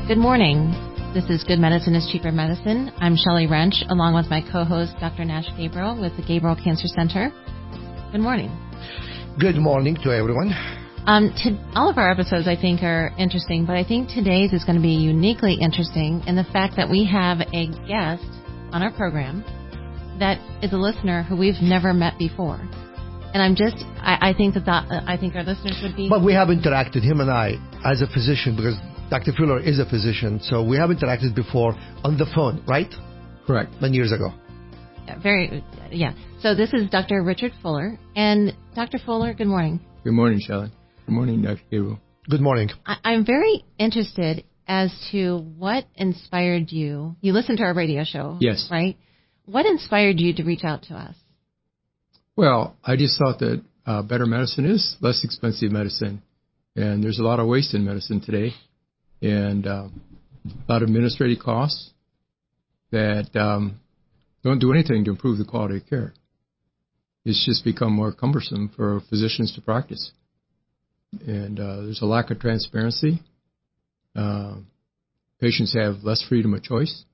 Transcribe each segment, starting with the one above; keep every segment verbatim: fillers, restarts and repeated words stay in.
Good morning. This is Good Medicine is Cheaper Medicine. I'm Shelley Wrench, along with my co-host, Doctor Nash Gabriel, with the Gabriel Cancer Center. Good morning. Good morning to everyone. Um, to, all of our episodes, I think, are interesting, but I think today's is going to be uniquely interesting in the fact that we have a guest on our program that is a listener who we've never met before. And I'm just, I, I think that, that uh, I think our listeners would be... But we have interacted, him and I, as a physician, because Doctor Fuller is a physician, so we have interacted before on the phone, right? Correct. Many years ago. Yeah, very, yeah. So this is Doctor Richard Fuller. And Doctor Fuller, good morning. Good morning, Shelley. Good morning, Doctor Gabriel. Good morning. I, I'm very interested as to what inspired you. You listened to our radio show. Yes. Right? What inspired you to reach out to us? Well, I just thought that uh, better medicine is less expensive medicine. And there's a lot of waste in medicine today. And uh, a lot of administrative costs that um, don't do anything to improve the quality of care. It's just become more cumbersome for physicians to practice. And uh, there's a lack of transparency. Uh, patients have less freedom of choice.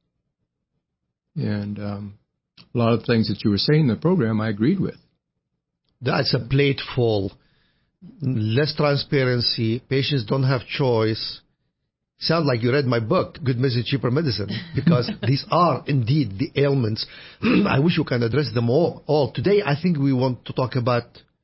And um, a lot of things that you were saying in the program I agreed with. That's a plate full. Less transparency. Patients don't have choice. Sound like you read my book, Good Medicine, Cheaper Medicine, because these are indeed the ailments. I wish we can address them all. all. Today, I think we want to talk about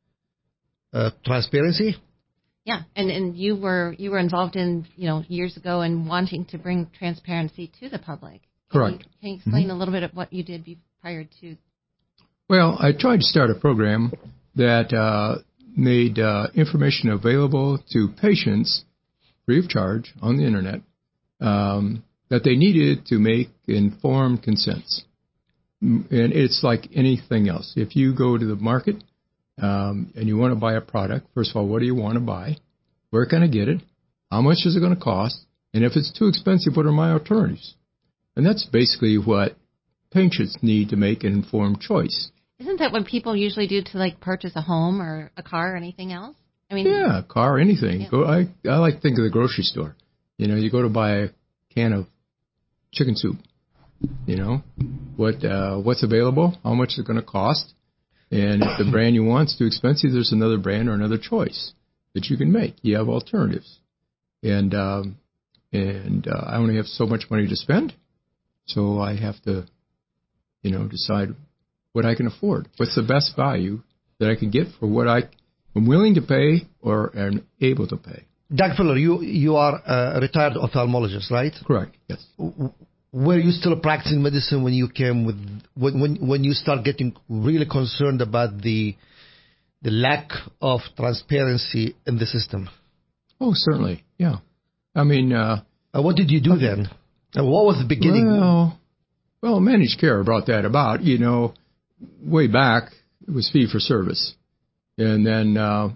uh, transparency. Yeah, and, and you were you were involved in, you know, years ago in wanting to bring transparency to the public. Can Correct. You, can you explain Mm-hmm. a little bit of what you did be, prior to? Well, I tried to start a program that uh, made uh, information available to patients free of charge on the internet um, that they needed to make informed consents. And it's like anything else. If you go to the market um, and you want to buy a product, first of all, what do you want to buy? Where can I get it? How much is it going to cost? And if it's too expensive, what are my alternatives? And that's basically what patients need to make an informed choice. Isn't that what people usually do to, like, purchase a home or a car or anything else? I mean, yeah, car, anything. Yeah. Go. I I like to think of the grocery store. You know, you go to buy a can of chicken soup. You know, what uh, what's available, how much is it going to cost, and if the brand you want is too expensive, there's another brand or another choice that you can make. You have alternatives, and um, and uh, I only have so much money to spend, so I have to, you know, decide what I can afford. What's the best value that I can get for what I I'm willing to pay or am able to pay. Doctor Fuller, you, you are a retired ophthalmologist, right? Correct, yes. Were you still practicing medicine when you came with, when, when, when you start getting really concerned about the, the lack of transparency in the system? Oh, certainly, yeah. I mean... Uh, uh, what did you do okay. then? And what was the beginning? Well, well, managed care brought that about. You know, way back, it was fee-for-service. And then uh,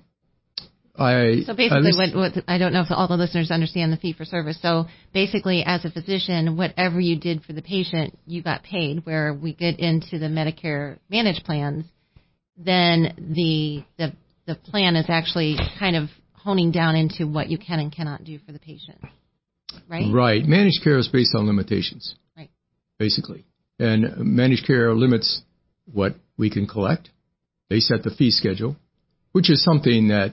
I... So basically, what, what I don't know if all the listeners understand the fee-for-service. So basically, as a physician, whatever you did for the patient, you got paid. Where we get into the Medicare Advantage plans, then the the the plan is actually kind of honing down into what you can and cannot do for the patient, right? Right. Managed care is based on limitations, right? Basically. And managed care limits what we can collect. They set the fee schedule, which is something that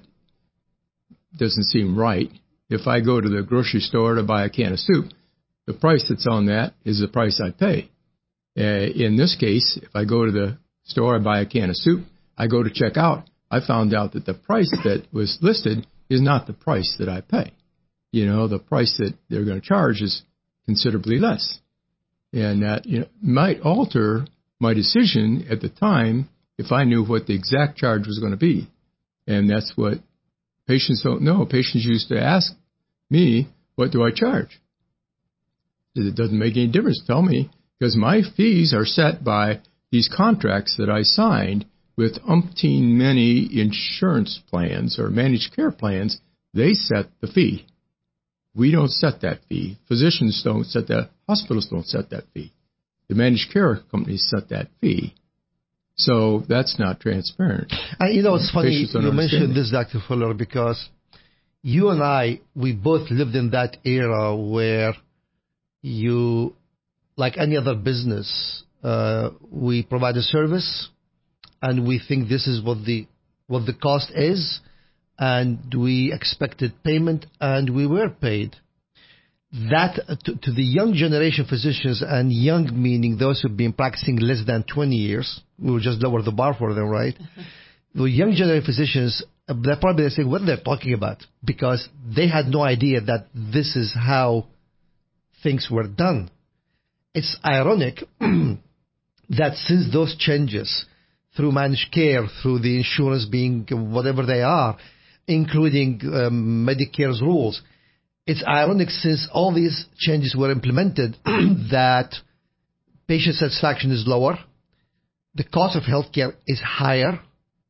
doesn't seem right. If I go to the grocery store to buy a can of soup, the price that's on that is the price I pay. Uh, in this case, if I go to the store, I buy a can of soup, I go to check out, I found out that the price that was listed is not the price that I pay. You know, the price that they're going to charge is considerably less. And that, you know, might alter my decision at the time if I knew what the exact charge was going to be. And that's what patients don't know. Patients used to ask me, what do I charge? It doesn't make any difference. Tell me, because my fees are set by these contracts that I signed with umpteen many insurance plans or managed care plans. They set the fee. We don't set that fee. Physicians don't set that. Hospitals don't set that fee. The managed care companies set that fee. So that's not transparent. And you know, it's funny you mentioned it. this, Doctor Fuller, because you and I, we both lived in that era where You, like any other business, uh, we provide a service, and we think this is what the what the cost is, and we expected payment, and we were paid. That uh, to, to the young generation physicians, and young meaning those who've been practicing less than twenty years, we will just lower the bar for them, right? The young generation physicians, uh, they're probably saying what they're talking about, because they had no idea that this is how things were done. It's ironic that since those changes through managed care, through the insurance being whatever they are, including um, Medicare's rules, it's ironic since all these changes were implemented that patient satisfaction is lower, the cost of healthcare is higher,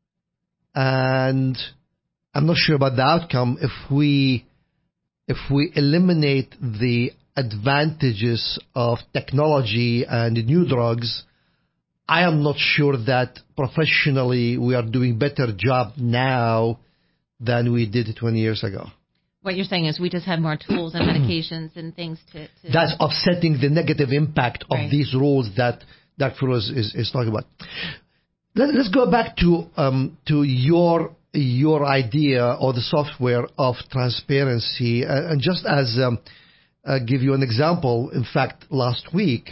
and I'm not sure about the outcome if we if we eliminate the advantages of technology and new drugs. I am not sure that professionally we are doing better job now than we did twenty years ago. What you're saying is we just have more tools and medications and things to... to That's offsetting the negative impact of right. these rules that Doctor Firoz is, is talking about. Let, let's go back to um, to your your idea or the software of transparency. Uh, and just as um, uh, give you an example, in fact, last week,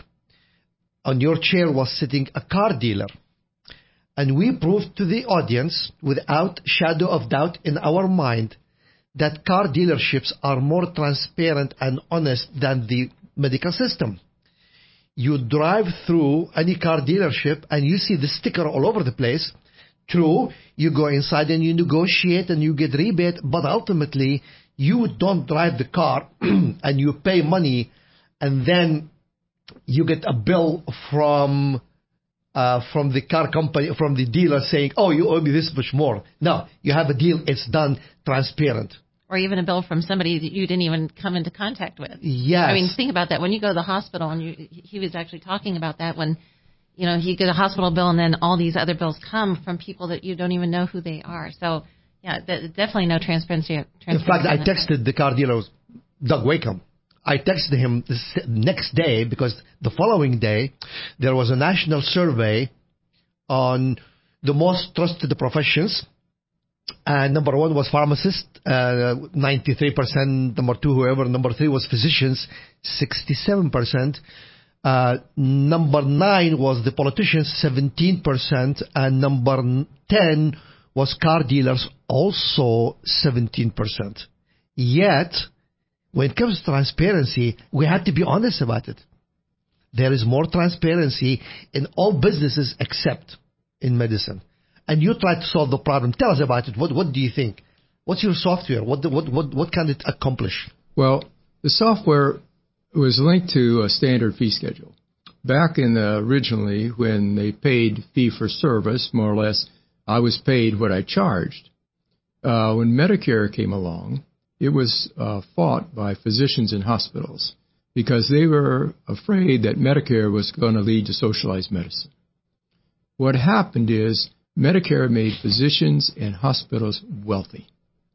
on your chair was sitting a car dealer. And we proved to the audience, without shadow of doubt in our mind, that car dealerships are more transparent and honest than the medical system. You drive through any car dealership and you see the sticker all over the place. True, you go inside and you negotiate and you get rebate, but ultimately you don't drive the car and you pay money and then you get a bill from uh, from the car company, from the dealer saying, oh, you owe me this much more. No, you have a deal. It's done transparent. Or even a bill from somebody that you didn't even come into contact with. Yes. I mean, think about that. When you go to the hospital, and you, he was actually talking about that when, you know, you get a hospital bill and then all these other bills come from people that you don't even know who they are. So, yeah, definitely no transparency. transparency In fact, I texted the car dealer, Doug Wakeham. I texted him the next day because the following day there was a national survey on the most trusted professions. And number one was pharmacist, uh, ninety-three percent. Number two, whoever. Number three was physicians, sixty-seven percent. Uh, number nine was the politicians, seventeen percent. And number ten was car dealers, also seventeen percent. Yet, when it comes to transparency, we have to be honest about it. There is more transparency in all businesses except in medicine. And you try to solve the problem. Tell us about it. What What do you think? What's your software? What what what what can it accomplish? Well, the software was linked to a standard fee schedule. Back in the, originally, when they paid fee for service, more or less, I was paid what I charged. Uh, when Medicare came along, it was uh, fought by physicians in hospitals because they were afraid that Medicare was going to lead to socialized medicine. What happened is Medicare made physicians and hospitals wealthy.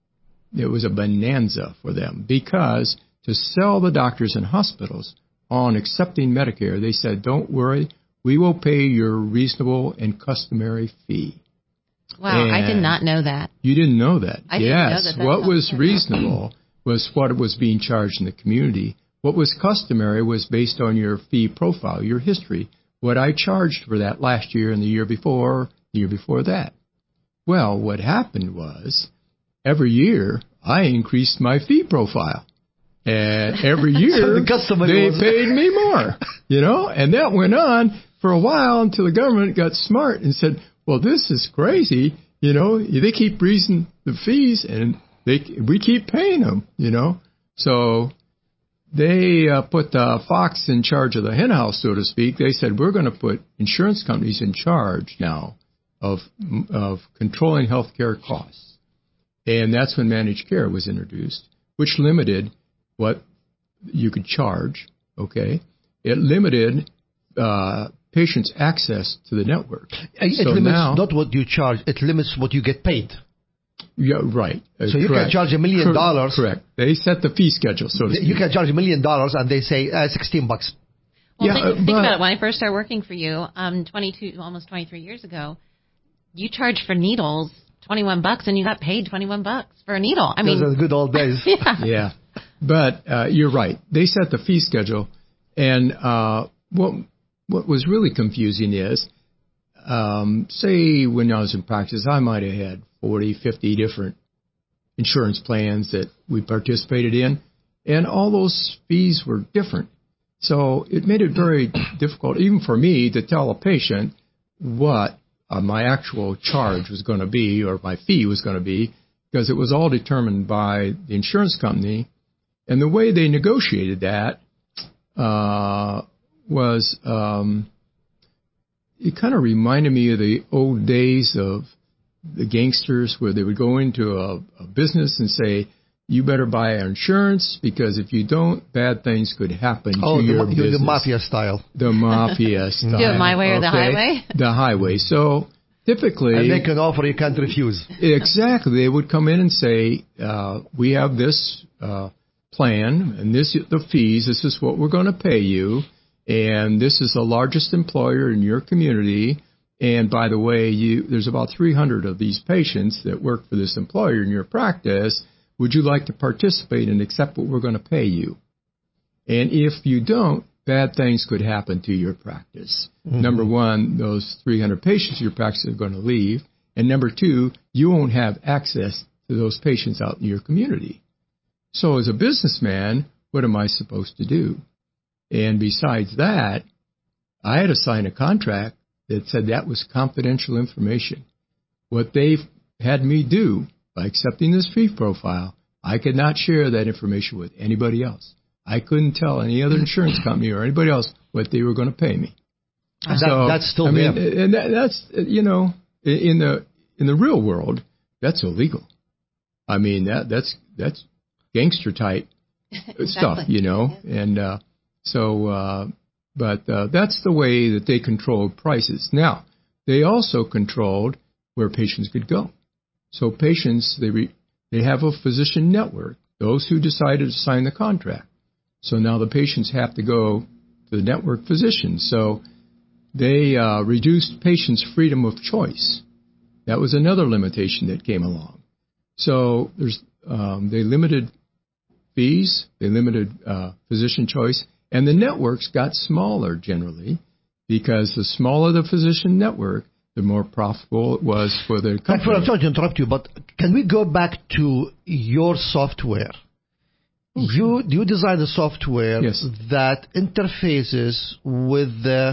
It was a bonanza for them because to sell the doctors and hospitals on accepting Medicare, they said, don't worry, we will pay your reasonable and customary fee. Wow, and I did not know that. You didn't know that? I yes. didn't know that. That what was good. reasonable was what was being charged in the community. What was customary was based on your fee profile, your history, what I charged for that last year and the year before, the year before that. Well, what happened was every year I increased my fee profile. And every year So the customer they was... paid me more, you know, and that went on for a while until the government got smart and said, well, this is crazy. You know, they keep raising the fees and they we keep paying them, you know. So they uh, put the fox in charge of the hen house, so to speak. They said, we're going to put insurance companies in charge now of of controlling healthcare costs. And that's when managed care was introduced, which limited what you could charge, okay? It limited uh, patients' access to the network. It so limits now, not what you charge, it limits what you get paid. Yeah, right. Uh, So you correct. can charge a million Cor- dollars. Correct. They set the fee schedule, so to speak. You can charge a million dollars, and they say uh, sixteen bucks. Well, Yeah, think, uh, think but- about it. When I first started working for you, um, twenty-two, almost twenty-three years ago, you charged for needles twenty-one bucks, and you got paid twenty-one bucks for a needle. I mean, Those are the good old days. yeah. Yeah, but uh, you're right. They set the fee schedule, and uh, what what was really confusing is, um, say when I was in practice, I might have had forty, fifty different insurance plans that we participated in, and all those fees were different. So it made it very difficult, even for me, to tell a patient what uh, my actual charge was going to be or my fee was going to be, because it was all determined by the insurance company. And the way they negotiated that uh, was, um, it kind of reminded me of the old days of the gangsters, where they would go into a, a business and say, you better buy our insurance, because if you don't, bad things could happen Oh, to the, your ma- business. the mafia style. The mafia style. Do it my way or the okay? highway? The highway. So typically, And make an offer you can't refuse. exactly, they would come in and say, uh, we have this uh, plan, and this the fees. This is what we're going to pay you, and this is the largest employer in your community. And by the way, you, there's about three hundred of these patients that work for this employer in your practice. Would you like to participate and accept what we're going to pay you? And if you don't, bad things could happen to your practice. Mm-hmm. Number one, those three hundred patients in your practice are going to leave. And number two, you won't have access to those patients out in your community. So as a businessman, what am I supposed to do? And besides that, I had to sign a contract that said that was confidential information. What they had me do by accepting this fee profile, I could not share that information with anybody else. I couldn't tell any other insurance company or anybody else what they were going to pay me. And so that, that's still I mean, there. and that, that's you know, in the in the real world, that's illegal. I mean, that that's that's gangster type Exactly. stuff, you know, yeah. and uh, so. Uh, But uh, that's the way that they controlled prices. Now, they also controlled where patients could go. So patients, they re- they have a physician network, those who decided to sign the contract. So now the patients have to go to the network physician. So they uh, reduced patients' freedom of choice. That was another limitation that came along. So there's um, they limited fees, they limited uh, physician choice. And the networks got smaller generally, because the smaller the physician network, the more profitable it was for the company. I'm sorry to interrupt you, but can we go back to your software? Oh, you sure. You designed a software yes. that interfaces with the,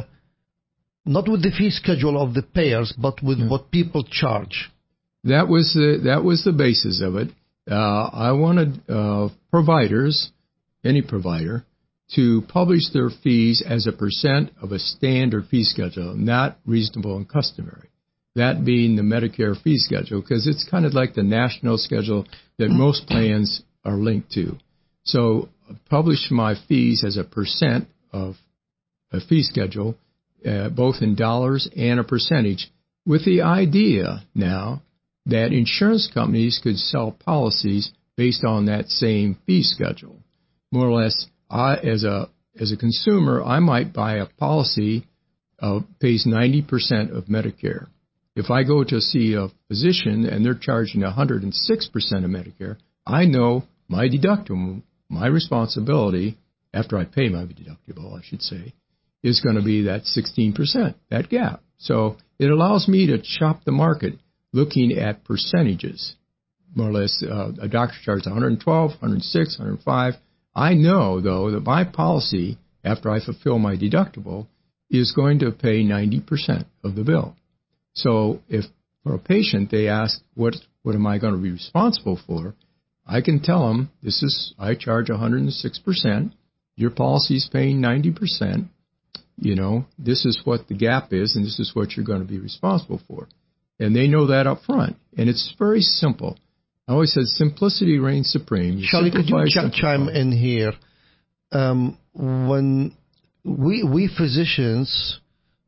not with the fee schedule of the payers, but with yeah. what people charge. That was the that was the basis of it. Uh, I wanted uh, providers, any provider, to publish their fees as a percent of a standard fee schedule, not reasonable and customary. That being the Medicare fee schedule, because it's kind of like the national schedule that most plans are linked to. So publish my fees as a percent of a fee schedule, uh, both in dollars and a percentage, with the idea now that insurance companies could sell policies based on that same fee schedule. More or less, I, as a as a consumer, I might buy a policy uh, pays ninety percent of Medicare. If I go to see a physician and they're charging one hundred six percent of Medicare, I know my deductible, my responsibility, after I pay my deductible, I should say, is going to be that sixteen percent, that gap. So it allows me to shop the market looking at percentages. More or less, uh, a doctor charges one hundred twelve, one hundred six, one hundred five. I know, though, that my policy, after I fulfill my deductible, is going to pay ninety percent of the bill. So if for a patient they ask, what what am I going to be responsible for, I can tell them, this is, I charge one hundred six percent, your policy is paying ninety percent, you know, this is what the gap is, and this is what you're going to be responsible for. And they know that up front. And it's very simple. I always said simplicity reigns supreme. Shelley, could you ch- chime in here? Um, when we we physicians,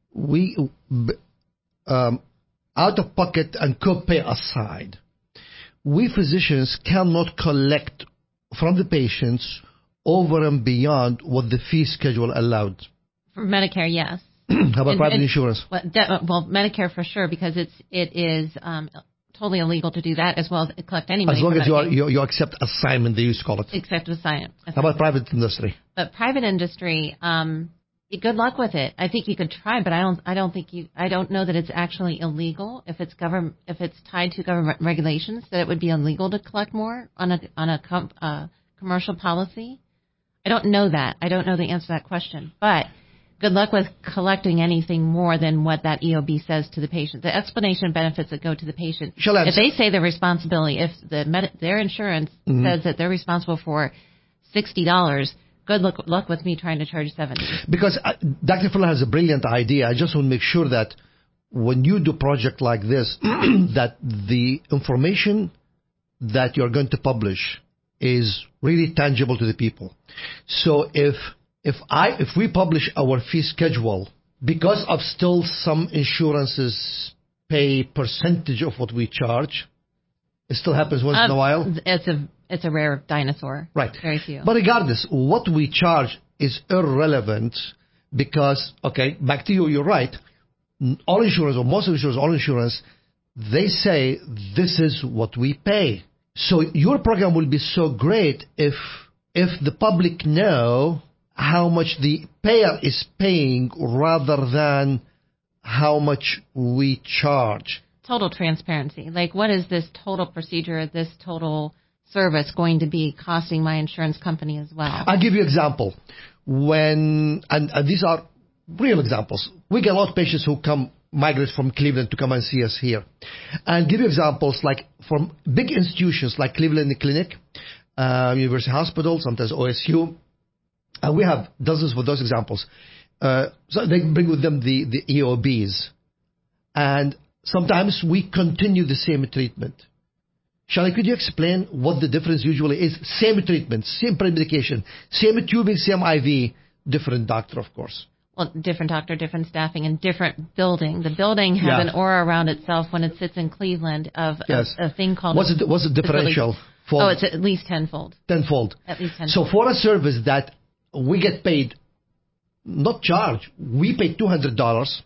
we um, out of pocket and copay aside, we physicians cannot collect from the patients over and beyond what the fee schedule allowed. For Medicare, yes. How about And- private and- insurance? Well, de- well, Medicare for sure, because it's it is um, totally illegal to do that, as well as collect any money. As long from as you, are, Medicaid, you, you accept assignment, they used to call it. except with science. How about private industry? But private industry, um, good luck with it. I think you could try, but I don't. I don't think you. I don't know that it's actually illegal if it's government. If it's tied to government regulations, that it would be illegal to collect more on a on a com, uh, commercial policy. I don't know that. I don't know the answer to that question. But good luck with collecting anything more than what that E O B says to the patient. The explanation of benefits that go to the patient. Shall I If they say the responsibility, if the med- their insurance Mhm. says that they're responsible for sixty dollars. Good luck, luck with me trying to charge seventy. Because uh, Doctor Fuller has a brilliant idea. I just want to make sure that when you do a project like this, that the information that you're going to publish is really tangible to the people. So if if I if we publish our fee schedule, because of still some insurances pay percentage of what we charge, it still happens once Um, in a while. It's a it's a rare dinosaur. Right. Very few. But regardless, what we charge is irrelevant because, okay, back to you, you're right. All insurance, or most insurance, all insurance, they say this is what we pay. So your program will be so great if if the public know how much the payer is paying rather than how much we charge. Total transparency. Like, what is this total procedure, this total service going to be costing my insurance company as well? I'll give you an example. When, and, and these are real examples. We get a lot of patients who come, migrate from Cleveland to come and see us here. And give you examples like from big institutions like Cleveland Clinic, uh, University Hospital, sometimes O S U. And we have dozens of those examples. Uh, so they bring with them the, the E O Bs. And sometimes we continue the same treatment. Shally, could you explain what the difference usually is? Same treatment, same medication, same tubing, same I V, different doctor, of course. Well, different doctor, different staffing, and different building. The building has Yeah. an aura around itself when it sits in Cleveland of Yes. a, a thing called... What's the, what's the differential? For Oh, it's at least tenfold. tenfold. At least tenfold. So for a service that we get paid, not charge, we pay two hundred dollars.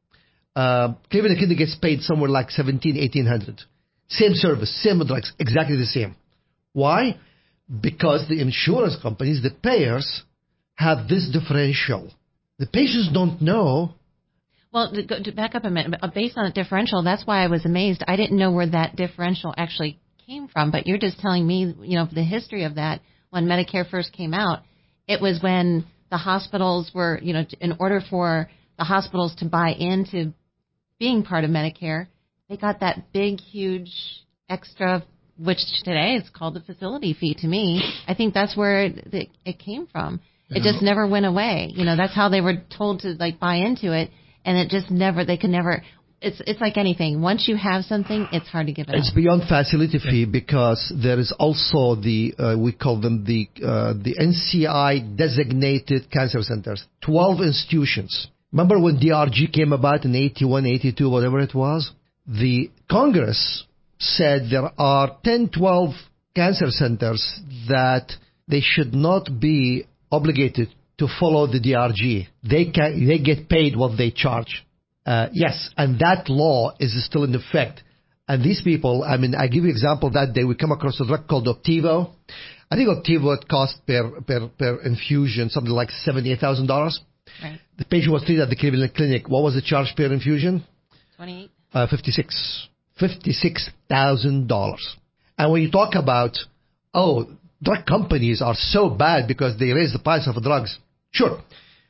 Uh, Cleveland Clinic gets paid somewhere like seventeen, eighteen hundred. Same service, same drugs, exactly the same. Why? Because the insurance companies, the payers, have this differential. The patients don't know. Well, to, go, to back up a minute, but based on the differential, that's why I was amazed. I didn't know where that differential actually came from, but you're just telling me, you know, the history of that. When Medicare first came out, it was when the hospitals were, you know, in order for the hospitals to buy into being part of Medicare, they got that big, huge extra, which today is called the facility fee to me. I think that's where it, it came from. It just never went away. You know, that's how they were told to, like, buy into it, and it just never, they could never, it's it's like anything. Once you have something, it's hard to give it It's up. beyond facility fee because there is also the, uh, we call them the uh, the N C I designated cancer centers, twelve institutions. Remember when D R G came about in eighty-one, eighty-two, whatever it was? The Congress said there are ten, twelve cancer centers that they should not be obligated to follow the D R G. They can, they get paid what they charge. Uh, yes, and that law is still in effect. And these people, I mean, I give you an example that day. We come across a drug called Optivo. I think Optivo it cost per per per infusion something like seventy-eight thousand dollars. Right. The patient was treated at the Cleveland Clinic. What was the charge per infusion? twenty-eight Uh, fifty-six. fifty-six thousand dollars. And when you talk about, oh, drug companies are so bad because they raise the price of drugs. Sure.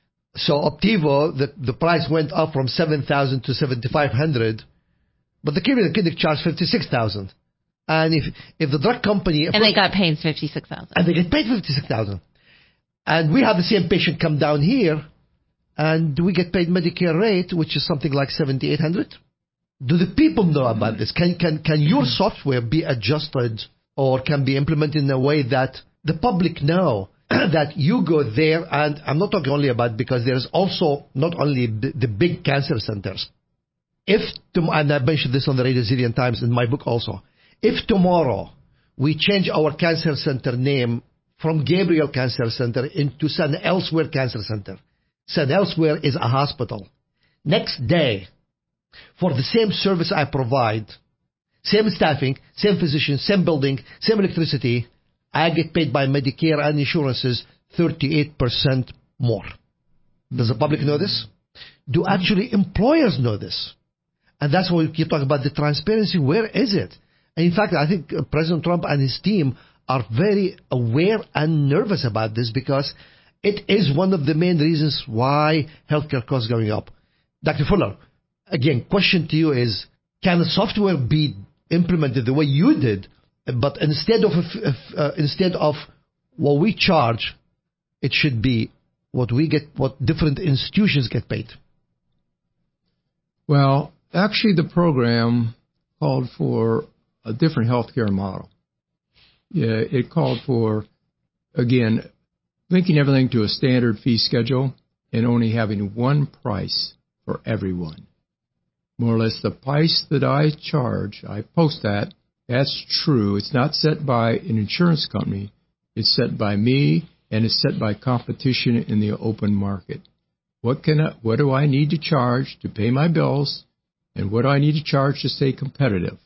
So Optivo, the, the price went up from seven thousand to seventy-five hundred, but the Cleveland Clinic charged fifty-six thousand. And if if the drug company... And they got paid fifty-six thousand. And they get paid fifty-six thousand. And we have the same patient come down here, and we get paid Medicare rate, which is something like seventy-eight hundred. Do the people know about this? Can can can your software be adjusted or can be implemented in a way that the public know that you go there? And I'm not talking only about, because there's also not only the, the big cancer centers. If, and I mentioned this on the Radio Zillion Times in my book also, If tomorrow we change our cancer center name from Gabriel Cancer Center into San Elsewhere Cancer Center, San Elsewhere is a hospital. Next day, for the same service I provide, same staffing, same physician, same building, same electricity, I get paid by Medicare and insurances thirty-eight percent more. Does the public know this? Do actually employers know this? And that's why we keep talking about the transparency. Where is it? And in fact, I think President Trump and his team are very aware and nervous about this because it is one of the main reasons why healthcare costs are going up. Doctor Fuller, again, question to you is, can the software be implemented the way you did, but instead of uh, instead of what we charge, it should be what we get, what different institutions get paid? Well, actually, the program called for a different healthcare model. Yeah, it called for, again, linking everything to a standard fee schedule and only having one price for everyone. More or less the price that I charge, I post that, that's true. It's not set by an insurance company. It's set by me, and it's set by competition in the open market. What can I, what do I need to charge to pay my bills, and what do I need to charge to stay competitive?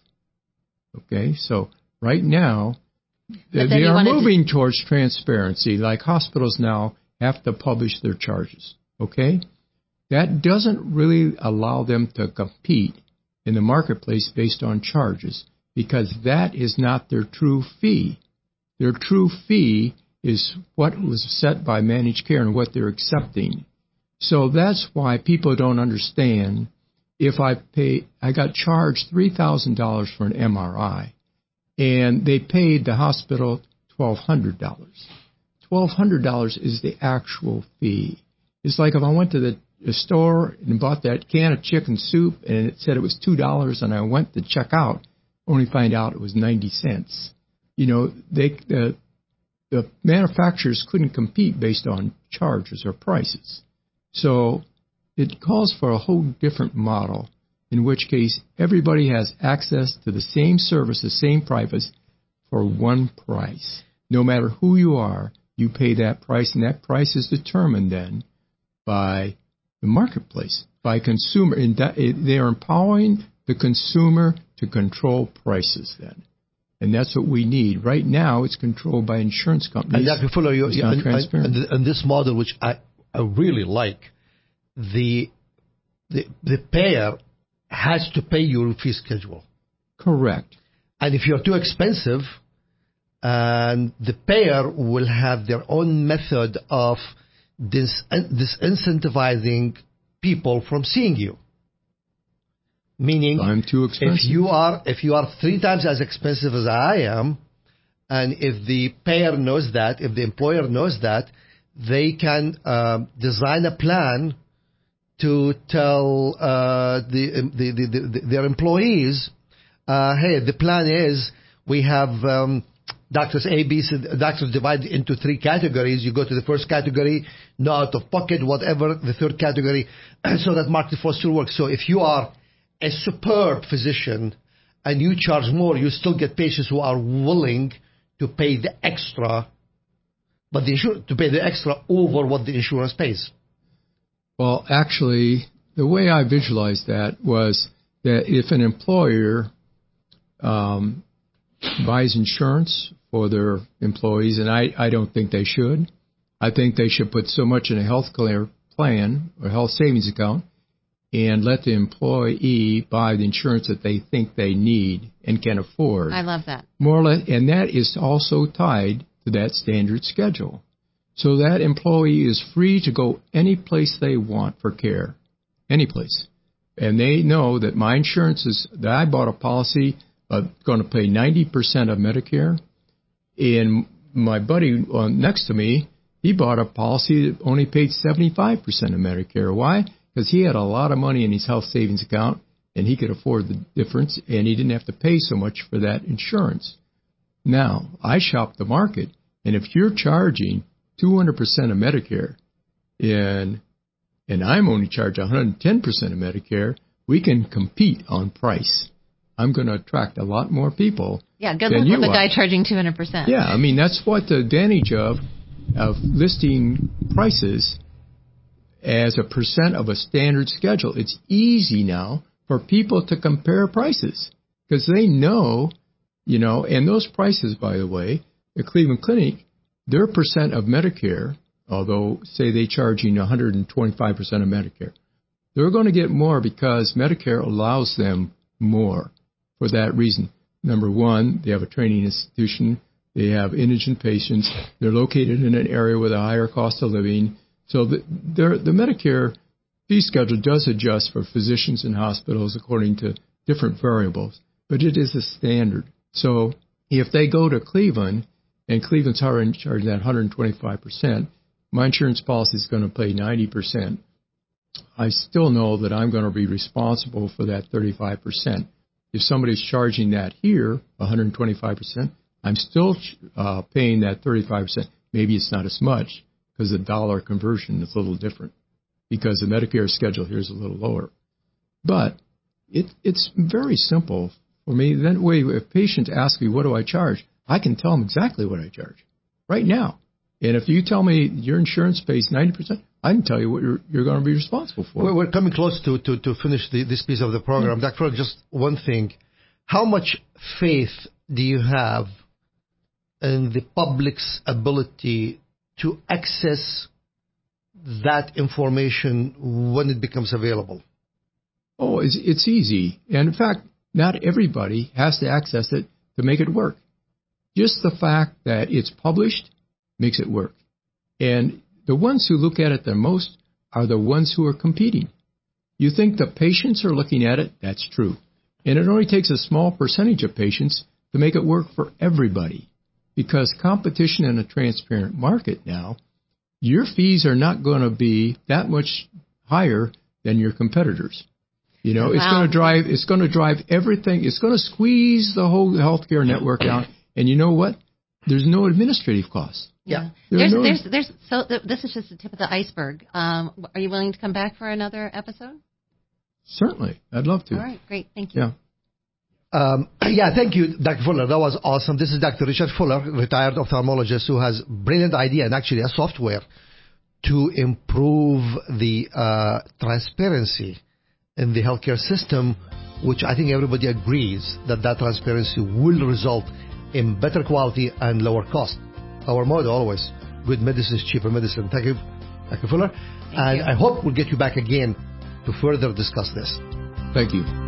Okay, so right now, They, they are moving to... towards transparency, like hospitals now have to publish their charges, okay? That doesn't really allow them to compete in the marketplace based on charges because that is not their true fee. Their true fee is what was set by managed care and what they're accepting. So that's why people don't understand if I pay, I got charged three thousand dollars for an M R I. And they paid the hospital twelve hundred dollars. twelve hundred dollars is the actual fee. It's like if I went to the, the store and bought that can of chicken soup and it said it was two dollars and I went to check out, only find out it was ninety cents. You know, they the, the manufacturers couldn't compete based on charges or prices. So it calls for a whole different model, in which case everybody has access to the same service, the same price, for one price. No matter who you are, you pay that price, and that price is determined then by the marketplace, by consumer. And they are empowering the consumer to control prices then. And that's what we need. Right now, it's controlled by insurance companies. And Doctor Fuller, you, it's you, not and, transparent. and, and this model, which I, I really like, the the the payer has to pay your fee schedule. Correct. And if you're too expensive, and the payer will have their own method of dis- disincentivizing people from seeing you. Meaning, I'm too expensive. If you are if you are three times as expensive as I am, and if the payer knows that, if the employer knows that, they can uh, design a plan to tell uh, the, the, the, the their employees, uh, hey, the plan is we have um, doctors A, B, C, doctors divided into three categories. You go to the first category, no out of pocket, whatever. The third category, so that market force still works. So if you are a superb physician and you charge more, you still get patients who are willing to pay the extra, but the insur- to pay the extra over what the insurance pays. Well, actually, the way I visualized that was that if an employer um, buys insurance for their employees, and I, I don't think they should, I think they should put so much in a health care plan or health savings account and let the employee buy the insurance that they think they need and can afford. I love that. More or less, and that is also tied to that standard schedule. So that employee is free to go any place they want for care, any place. And they know that my insurance is, that I bought a policy of going to pay ninety percent of Medicare. And my buddy uh, next to me, he bought a policy that only paid seventy-five percent of Medicare. Why? Because he had a lot of money in his health savings account, and he could afford the difference, and he didn't have to pay so much for that insurance. Now, I shop the market, and if you're charging two hundred percent of Medicare, and and I'm only charging one hundred ten percent of Medicare, we can compete on price. I'm going to attract a lot more people. Yeah, good than luck you with the are. guy charging two hundred percent. Yeah, I mean, that's what the advantage of, of listing prices as a percent of a standard schedule. It's easy now for people to compare prices because they know, you know, and those prices, by the way, the Cleveland Clinic, their percent of Medicare, although say they charging one hundred twenty-five percent of Medicare, they're going to get more because Medicare allows them more for that reason. Number one, they have a training institution. They have indigent patients. They're located in an area with a higher cost of living. So the, the Medicare fee schedule does adjust for physicians and hospitals according to different variables, but it is a standard. So if they go to Cleveland and Cleveland's charging that one hundred twenty-five percent, my insurance policy is going to pay ninety percent. I still know that I'm going to be responsible for that thirty-five percent. If somebody's charging that here, one hundred twenty-five percent, I'm still uh, paying that thirty-five percent. Maybe it's not as much because the dollar conversion is a little different because the Medicare schedule here is a little lower. But it, it's very simple for me. That way, if patients ask me, what do I charge? I can tell them exactly what I charge right now. And if you tell me your insurance pays ninety percent, I can tell you what you're, you're going to be responsible for. We're coming close to, to, to finish the, this piece of the program. Yeah. Doctor, just one thing. How much faith do you have in the public's ability to access that information when it becomes available? Oh, it's, it's easy. And in fact, not everybody has to access it to make it work. Just the fact that it's published makes it work. And the ones who look at it the most are the ones who are competing. You think the patients are looking at it? That's true. And it only takes a small percentage of patients to make it work for everybody. Because competition in a transparent market now, your fees are not going to be that much higher than your competitors. You know, wow. it's going to drive, it's going to drive everything. It's going to squeeze the whole healthcare network out. And you know what? There's no administrative costs. Yeah. There there's, no, there's, there's, so th- this is just the tip of the iceberg. Um, are you willing to come back for another episode? Certainly. I'd love to. All right. Great. Thank you. Yeah. Um, yeah, thank you, Doctor Fuller. That was awesome. This is Doctor Richard Fuller, retired ophthalmologist who has brilliant idea and actually a software to improve the uh, transparency in the healthcare system, which I think everybody agrees that that transparency will result in better quality and lower cost. Our motto always, good medicine is cheaper medicine. Thank you, Doctor Fuller. Thank and you. I hope we'll get you back again to further discuss this. Thank you.